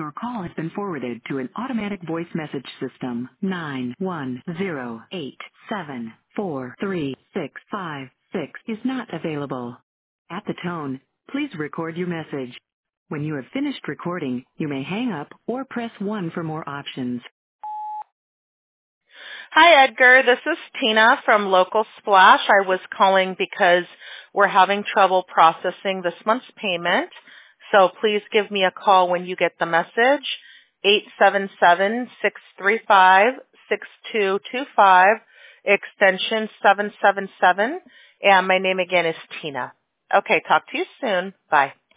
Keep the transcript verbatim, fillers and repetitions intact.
Your call has been forwarded to an automatic voice message system. nine one zero eight seven four three six five six is not available. At the tone, please record your message. When you have finished recording, you may hang up or press one for more options. Hi, Edgar. This is Tina from Local Splash. I was calling because we're having trouble processing this month's payment. So please give me a call when you get the message, eight seven seven, six three five, six two two five, extension seven seven seven. And my name again is Tina. Okay, talk to you soon. Bye.